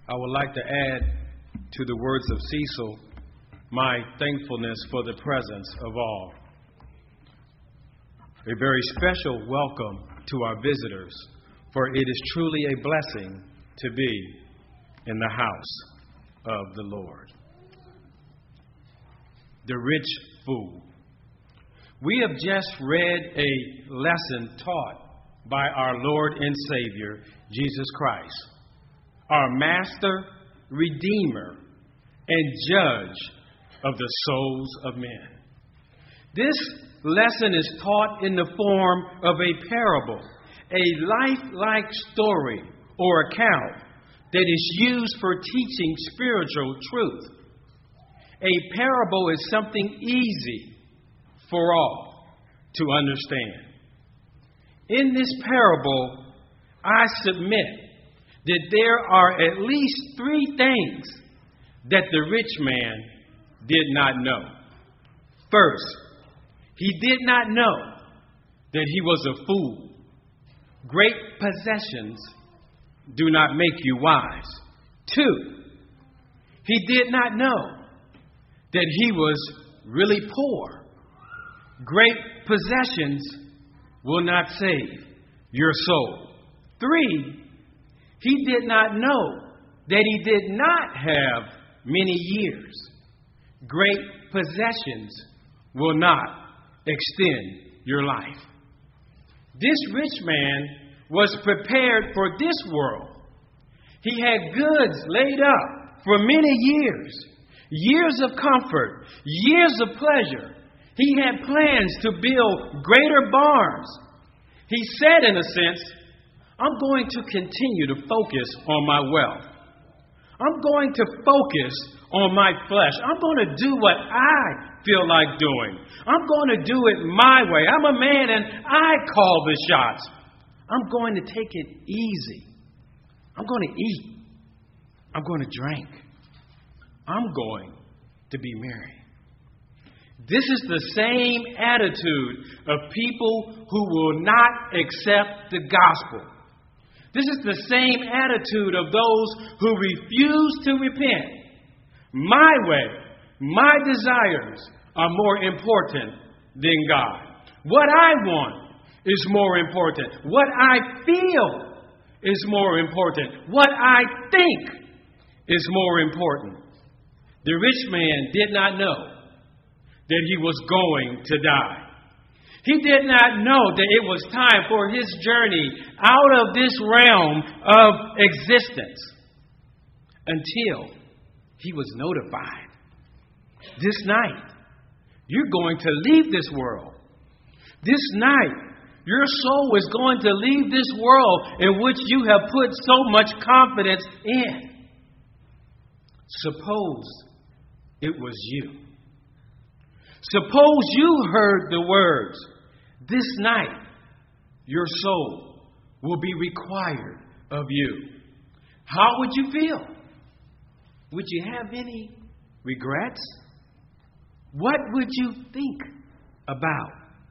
I would like to add to the words of Cecil my thankfulness for the presence of all. A very special welcome to our visitors, for it is truly a blessing to be in the house of the Lord. The rich fool. We have just read a lesson taught by our Lord and Savior, Jesus Christ, our Master, Redeemer, and Judge of the souls of men. This lesson is taught in the form of a parable, a lifelike story or account that is used for teaching spiritual truth. A parable is something easy for all to understand. In this parable, I submit that there are at least three things that the rich man did not know. First, he did not know that he was a fool. Great possessions do not make you wise. Two, he did not know that he was really poor. Great possessions will not save your soul. Three, he did not know that he did not have many years. Great possessions will not extend your life. This rich man was prepared for this world. He had goods laid up for many years, years of comfort, years of pleasure. He had plans to build greater barns. He said, in a sense, I'm going to continue to focus on my wealth. I'm going to focus on my flesh. I'm going to do what I feel like doing. I'm going to do it my way. I'm a man and I call the shots. I'm going to take it easy. I'm going to eat. I'm going to drink. I'm going to be merry. This is the same attitude of people who will not accept the gospel. This is the same attitude of those who refuse to repent. My way, my desires are more important than God. What I want is more important. What I feel is more important. What I think is more important. The rich man did not know that he was going to die. He did not know that it was time for his journey out of this realm of existence until he was notified. This night, you're going to leave this world. This night, your soul is going to leave this world in which you have put so much confidence in. Suppose it was you. Suppose you heard the words, this night your soul will be required of you. How would you feel? Would you have any regrets? What would you think about?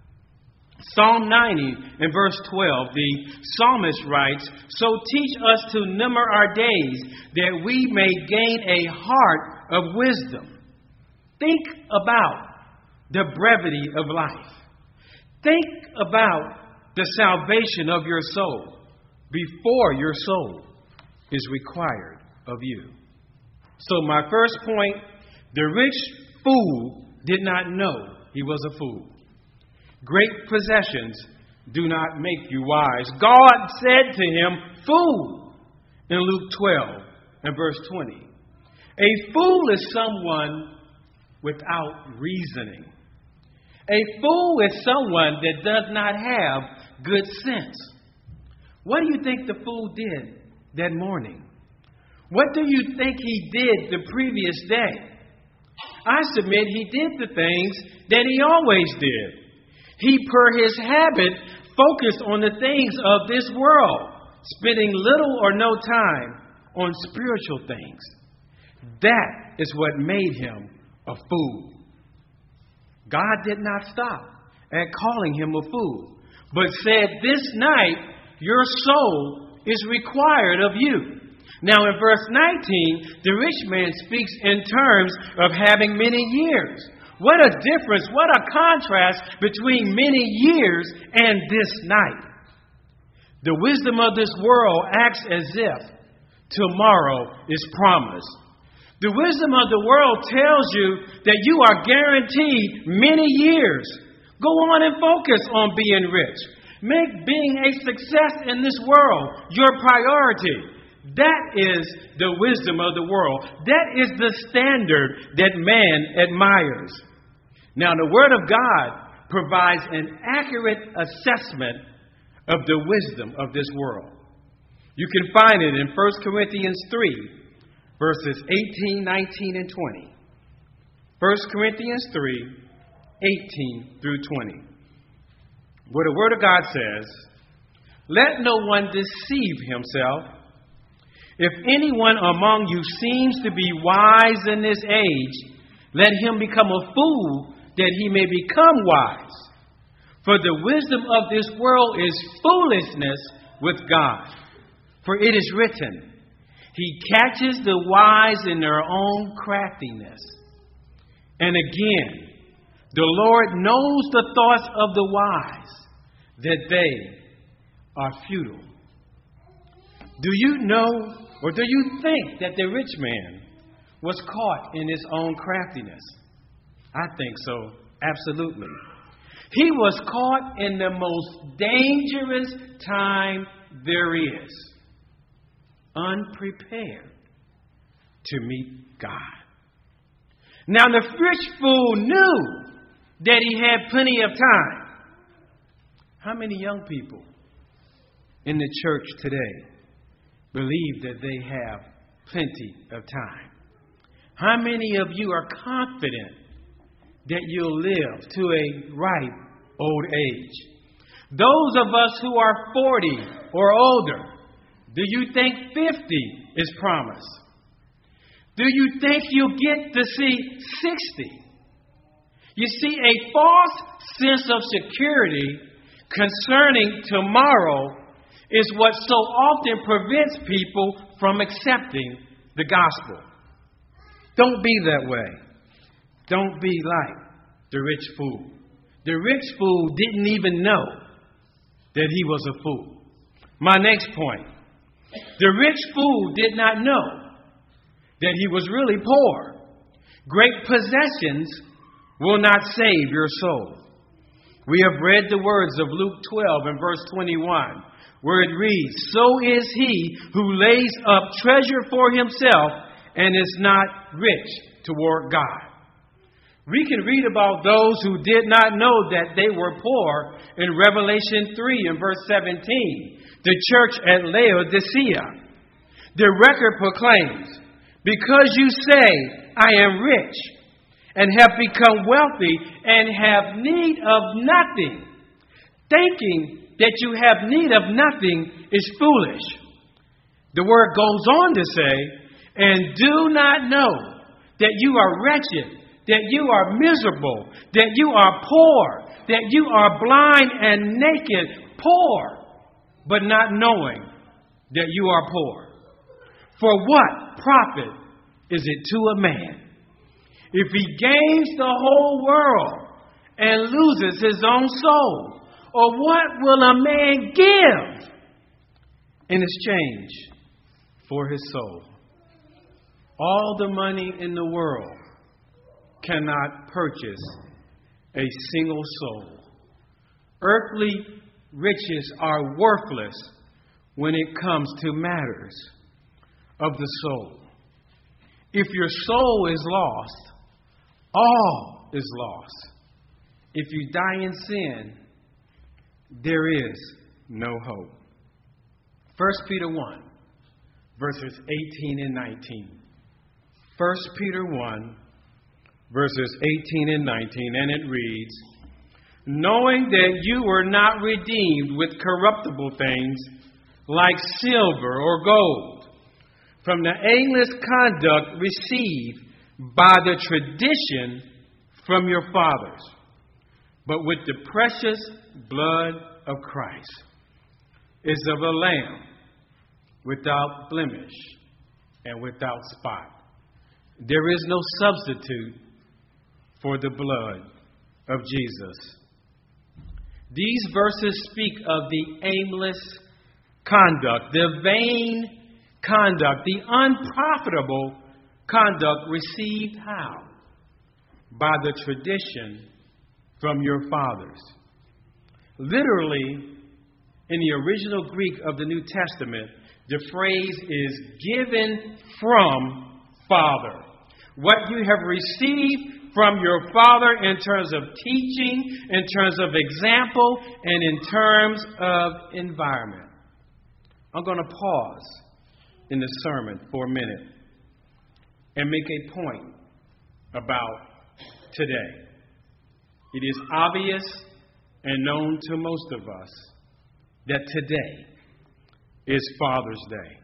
Psalm 90 and verse 12, the psalmist writes, so teach us to number our days that we may gain a heart of wisdom. Think about the brevity of life. Think about the salvation of your soul before your soul is required of you. So my first point, the rich fool did not know he was a fool. Great possessions do not make you wise. God said to him, fool, in Luke 12 and verse 20. A fool is someone without reasoning. A fool is someone that does not have good sense. What do you think the fool did that morning? What do you think he did the previous day? I submit he did the things that he always did. He, per his habit, focused on the things of this world, spending little or no time on spiritual things. That is what made him a fool. God did not stop at calling him a fool, but said, this night your soul is required of you. Now in verse 19, the rich man speaks in terms of having many years. What a difference, what a contrast between many years and this night. The wisdom of this world acts as if tomorrow is promised. The wisdom of the world tells you that you are guaranteed many years. Go on and focus on being rich. Make being a success in this world your priority. That is the wisdom of the world. That is the standard that man admires. Now, the Word of God provides an accurate assessment of the wisdom of this world. You can find it in 1 Corinthians 3, verses 18, 19, and 20. 1 Corinthians 3, 18 through 20. Where the Word of God says, "Let no one deceive himself. If anyone among you seems to be wise in this age, let him become a fool that he may become wise. For the wisdom of this world is foolishness with God. For it is written, He catches the wise in their own craftiness. And again, the Lord knows the thoughts of the wise, that they are futile." Do you know, or do you think that the rich man was caught in his own craftiness? I think so, absolutely. He was caught in the most dangerous time there is, unprepared to meet God. Now, the rich fool knew that he had plenty of time. How many young people in the church today believe that they have plenty of time? How many of you are confident that you'll live to a ripe old age? Those of us who are 40 or older, do you think 50 is promised? Do you think you'll get to see 60? You see, a false sense of security concerning tomorrow is what so often prevents people from accepting the gospel. Don't be that way. Don't be like the rich fool. The rich fool didn't even know that he was a fool. My next point. The rich fool did not know that he was really poor. Great possessions will not save your soul. We have read the words of Luke 12 and verse 21, where it reads, "So is he who lays up treasure for himself and is not rich toward God." We can read about those who did not know that they were poor in Revelation 3 and verse 17, the church at Laodicea. The record proclaims, "Because you say, 'I am rich,' and have become wealthy and have need of nothing, thinking that you have need of nothing is foolish." The word goes on to say, "And do not know that you are wretched, that you are miserable, that you are poor, that you are blind and naked, poor, but not knowing that you are poor. For what profit is it to a man if he gains the whole world and loses his own soul? Or what will a man give in exchange for his soul?" All the money in the world cannot purchase a single soul. Earthly riches are worthless when it comes to matters of the soul. If your soul is lost, all is lost. If you die in sin, there is no hope. 1 Peter 1, verses 18 and 19. 1 Peter 1, verses 18 and 19, and it reads, "Knowing that you were not redeemed with corruptible things like silver or gold from the aimless conduct received by the tradition from your fathers, but with the precious blood of Christ, as of a lamb without blemish, and without spot. There is no substitute for the blood of Jesus. These verses speak of the aimless conduct, the vain conduct, the unprofitable conduct received how? By the tradition from your fathers. Literally, in the original Greek of the New Testament, the phrase is given from Father. What you have received from your Father in terms of teaching, in terms of example, and in terms of environment. I'm going to pause in the sermon for a minute and make a point about today. It is obvious and known to most of us that today is Father's Day.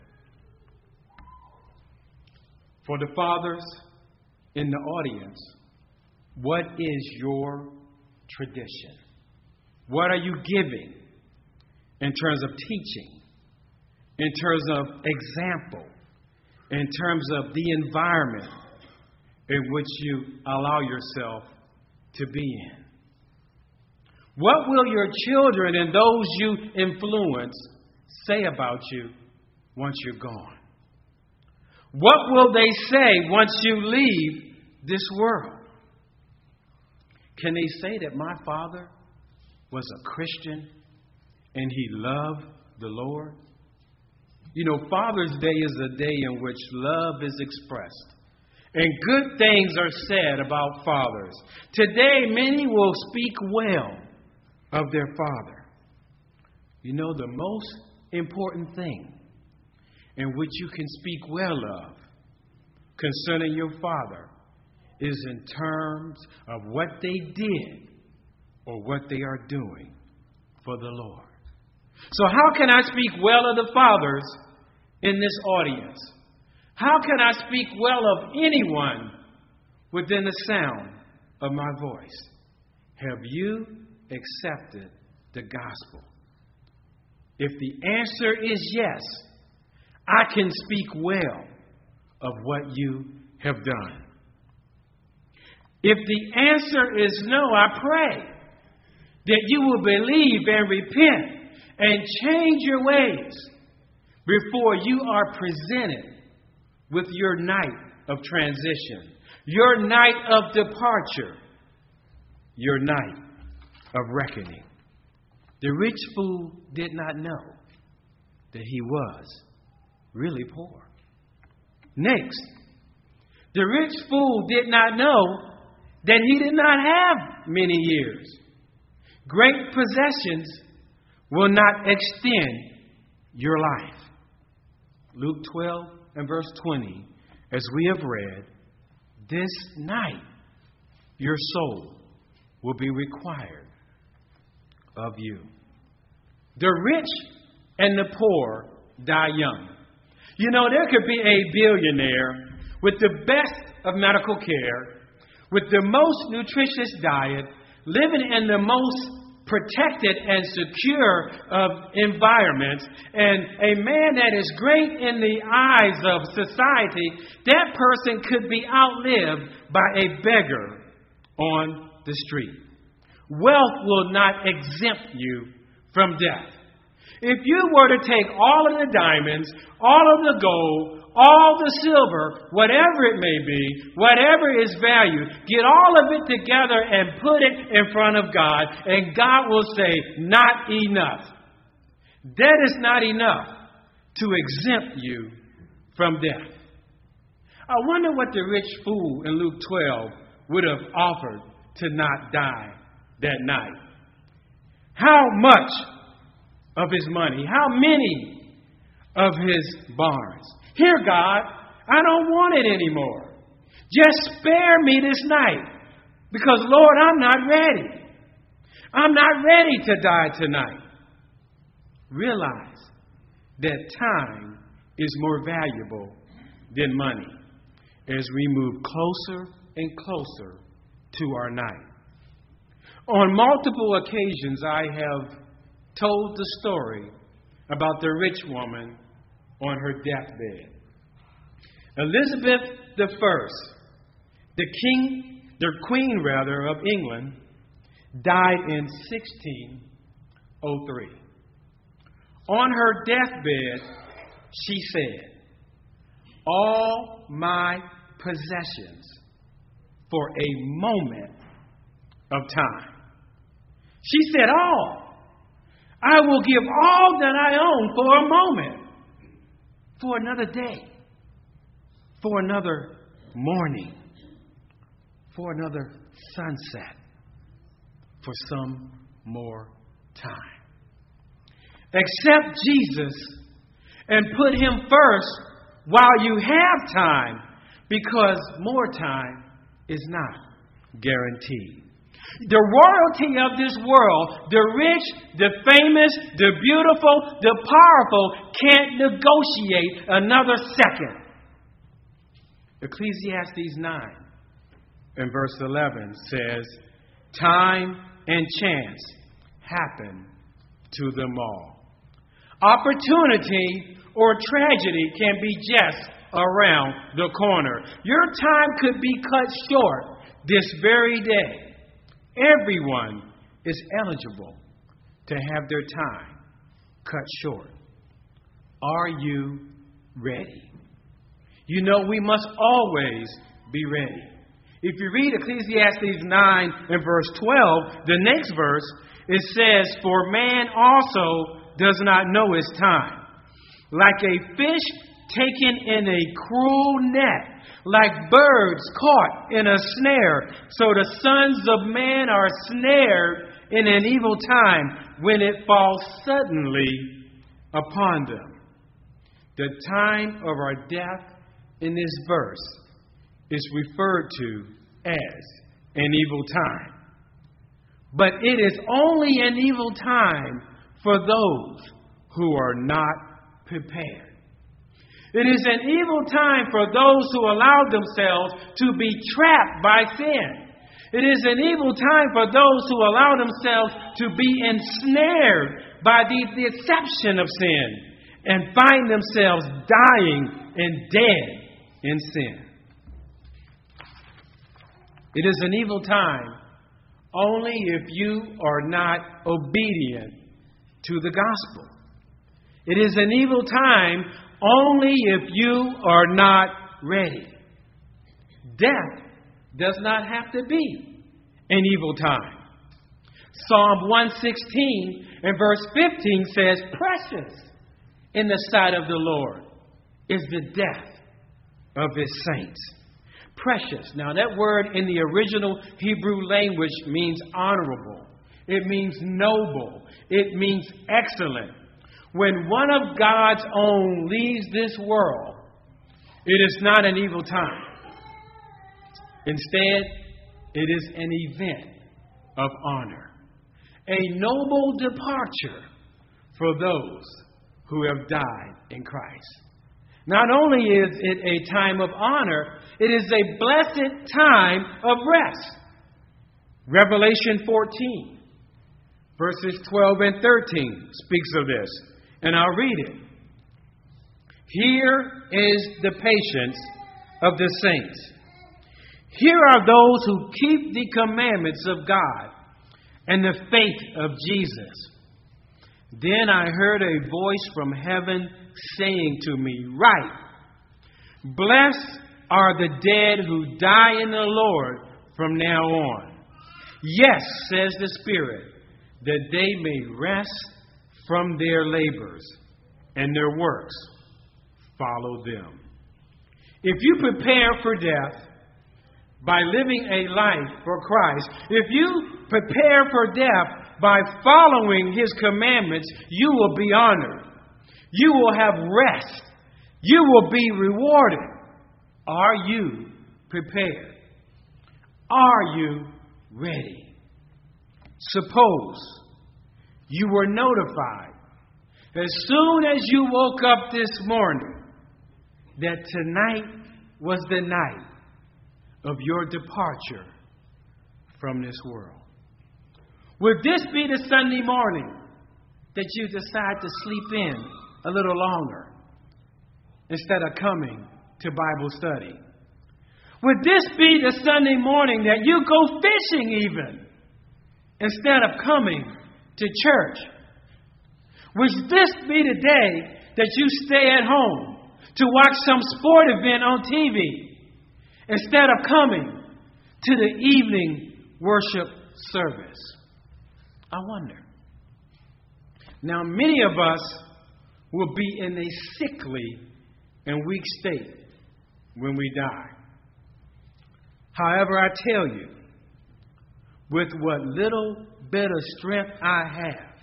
For the fathers in the audience, what is your tradition? What are you giving in terms of teaching, in terms of example, in terms of the environment in which you allow yourself to be in? What will your children and those you influence say about you once you're gone? What will they say once you leave this world? Can they say that my father was a Christian and he loved the Lord? You know, Father's Day is a day in which love is expressed and good things are said about fathers. Today, many will speak well of their father. You know, the most important thing in which you can speak well of concerning your father is in terms of what they did or what they are doing for the Lord. So how can I speak well of the fathers in this audience? How can I speak well of anyone within the sound of my voice? Have you accepted the gospel? If the answer is yes, I can speak well of what you have done. If the answer is no, I pray that you will believe and repent and change your ways before you are presented with your night of transition, your night of departure, your night of reckoning. The rich fool did not know that he was really poor. Next, the rich fool did not know that he did not have many years. Great possessions will not extend your life. Luke 12 and verse 20, as we have read, this night your soul will be required of you. The rich and the poor die young. You know, there could be a billionaire with the best of medical care, with the most nutritious diet, living in the most protected and secure of environments, and a man that is great in the eyes of society, that person could be outlived by a beggar on the street. Wealth will not exempt you from death. If you were to take all of the diamonds, all of the gold, all the silver, whatever it may be, whatever is value, get all of it together and put it in front of God, and God will say, not enough. That is not enough to exempt you from death. I wonder what the rich fool in Luke 12 would have offered to not die that night. How much of his money? How many of his barns? Here, God, I don't want it anymore. Just spare me this night. Because, Lord, I'm not ready. I'm not ready to die tonight. Realize that time is more valuable than money as we move closer and closer to our night. On multiple occasions, I have told the story about the rich woman on her deathbed. Elizabeth I, the queen of England, died in 1603. On her deathbed, she said, "All my possessions for a moment of time." She said, "All. I will give all that I own for a moment, for another day, for another morning, for another sunset, for some more time. Accept Jesus and put him first while you have time, because more time is not guaranteed. The royalty of this world, the rich, the famous, the beautiful, the powerful, can't negotiate another second. Ecclesiastes 9 and verse 11 says, "Time and chance happen to them all." Opportunity or tragedy can be just around the corner. Your time could be cut short this very day. Everyone is eligible to have their time cut short. Are you ready? You know, we must always be ready. If you read Ecclesiastes 9 and verse 12, the next verse, it says, "For man also does not know his time. Like a fish taken in a cruel net, like birds caught in a snare, so the sons of man are snared in an evil time when it falls suddenly upon them." The time of our death in this verse is referred to as an evil time. But it is only an evil time for those who are not prepared. It is an evil time for those who allow themselves to be trapped by sin. It is an evil time for those who allow themselves to be ensnared by the deception of sin and find themselves dying and dead in sin. It is an evil time only if you are not obedient to the gospel. It is an evil time only if you are not ready. Death does not have to be an evil time. Psalm 116 and verse 15 says, "Precious in the sight of the Lord is the death of his saints." Precious. Now that word in the original Hebrew language means honorable. It means noble. It means excellent. When one of God's own leaves this world, it is not an evil time. Instead, it is an event of honor, a noble departure for those who have died in Christ. Not only is it a time of honor, it is a blessed time of rest. Revelation 14, verses 12 and 13 speaks of this. And I'll read it. "Here is the patience of the saints. Here are those who keep the commandments of God and the faith of Jesus." Then I heard a voice from heaven saying to me, "Write, blessed are the dead who die in the Lord from now on. Yes, says the Spirit, that they may rest from their labors, and their works follow them." If you prepare for death by living a life for Christ, if you prepare for death by following his commandments, you will be honored. You will have rest. You will be rewarded. Are you prepared? Are you ready? Suppose you were notified as soon as you woke up this morning that tonight was the night of your departure from this world. Would this be the Sunday morning that you decide to sleep in a little longer? instead of coming to Bible study? Would this be the Sunday morning that you go fishing even instead of coming to church? Would this be the day that you stay at home to watch some sport event on TV instead of coming to the evening worship service? I wonder. Now, many of us will be in a sickly and weak state when we die. However, I tell you, with what little bit of strength I have,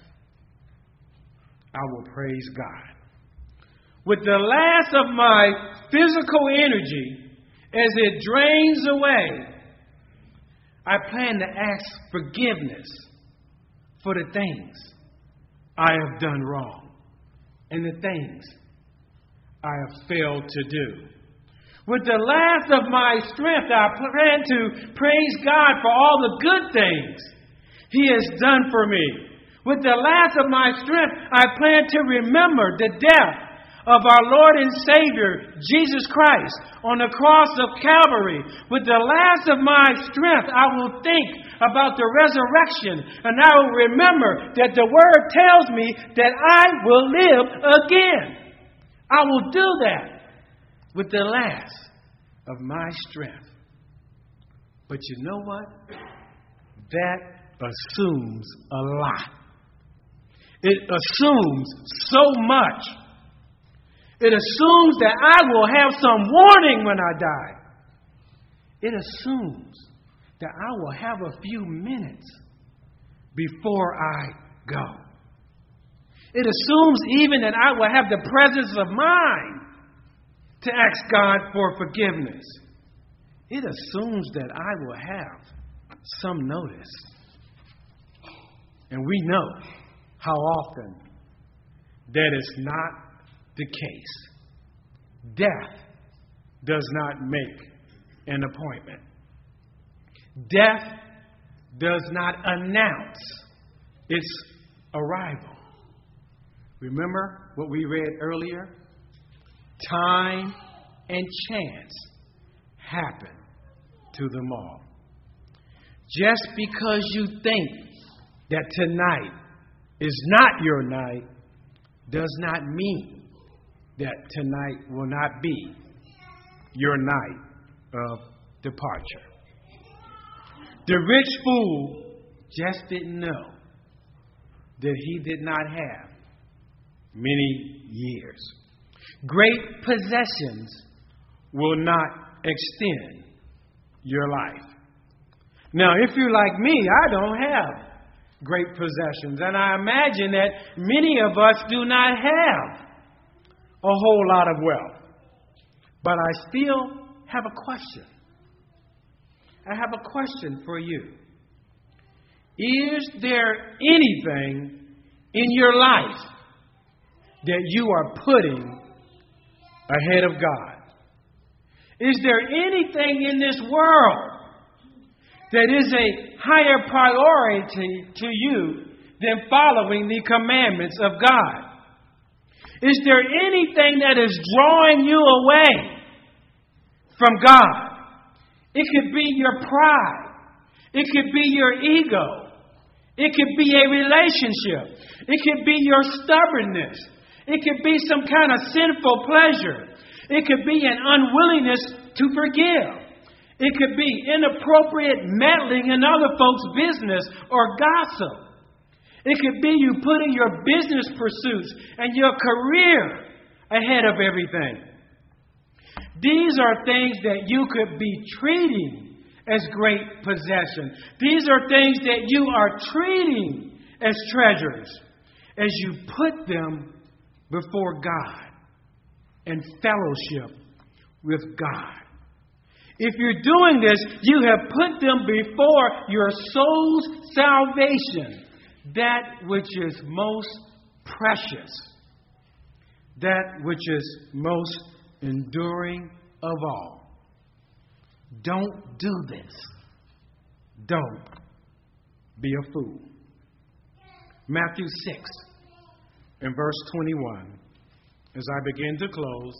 I will praise God. With the last of my physical energy, as it drains away, I plan to ask forgiveness for the things I have done wrong and the things I have failed to do. With the last of my strength, I plan to praise God for all the good things He has done for me. With the last of my strength, I plan to remember the death of our Lord and Savior, Jesus Christ, on the cross of Calvary. With the last of my strength, I will think about the resurrection, and I will remember that the Word tells me that I will live again. I will do that with the last of my strength. But you know what? That assumes a lot. It assumes so much. It assumes that I will have some warning when I die. It assumes that I will have a few minutes before I go. It assumes even that I will have the presence of mind to ask God for forgiveness. It assumes that I will have some notice. And we know how often that is not the case. Death does not make an appointment. Death does not announce its arrival. Remember what we read earlier? Time and chance happen to them all. Just because you think that tonight is not your night does not mean that tonight will not be your night of departure. The rich fool just didn't know that he did not have many years. Great possessions will not extend your life. Now, if you're like me, I don't have great possessions. And I imagine that many of us do not have a whole lot of wealth. But I still have a question. I have a question for you. Is there anything in your life that you are putting ahead of God? Is there anything in this world that is a higher priority to you than following the commandments of God? Is there anything that is drawing you away from God? It could be your pride. It could be your ego. It could be a relationship. It could be your stubbornness. It could be some kind of sinful pleasure. It could be an unwillingness to forgive. It could be inappropriate meddling in other folks' business or gossip. It could be you putting your business pursuits and your career ahead of everything. These are things that you could be treating as great possession. These are things that you are treating as treasures as you put them before God and fellowship with God. If you're doing this, you have put them before your soul's salvation, that which is most precious, that which is most enduring of all. Don't do this. Don't be a fool. Matthew 6 and verse 21, as I begin to close,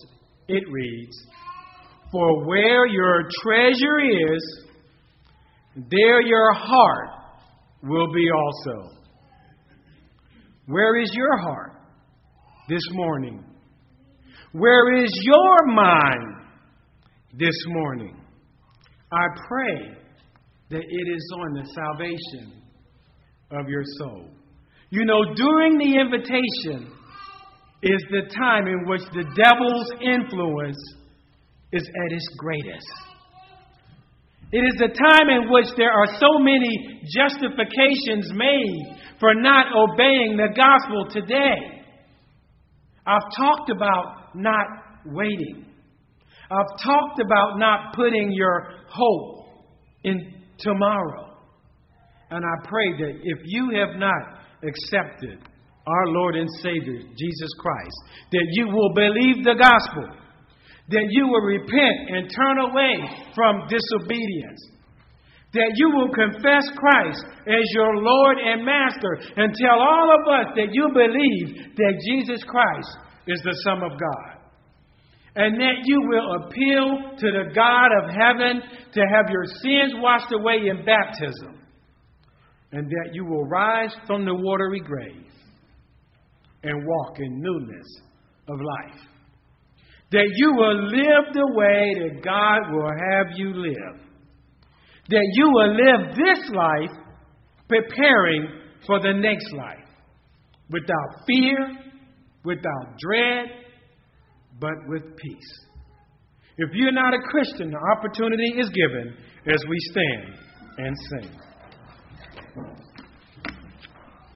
it reads, "For where your treasure is, there your heart will be also." Where is your heart this morning? Where is your mind this morning? I pray that it is on the salvation of your soul. You know, during the invitation is the time in which the devil's influence is at its greatest. It is the time in which there are so many justifications made for not obeying the gospel today. I've talked about not waiting. I've talked about not putting your hope in tomorrow. And I pray that if you have not accepted our Lord and Savior, Jesus Christ, that you will believe the gospel, that you will repent and turn away from disobedience, that you will confess Christ as your Lord and Master, and tell all of us that you believe that Jesus Christ is the Son of God. And that you will appeal to the God of heaven to have your sins washed away in baptism. And that you will rise from the watery grave and walk in newness of life. That you will live the way that God will have you live. That you will live this life preparing for the next life. Without fear, without dread, but with peace. If you're not a Christian, the opportunity is given as we stand and sing.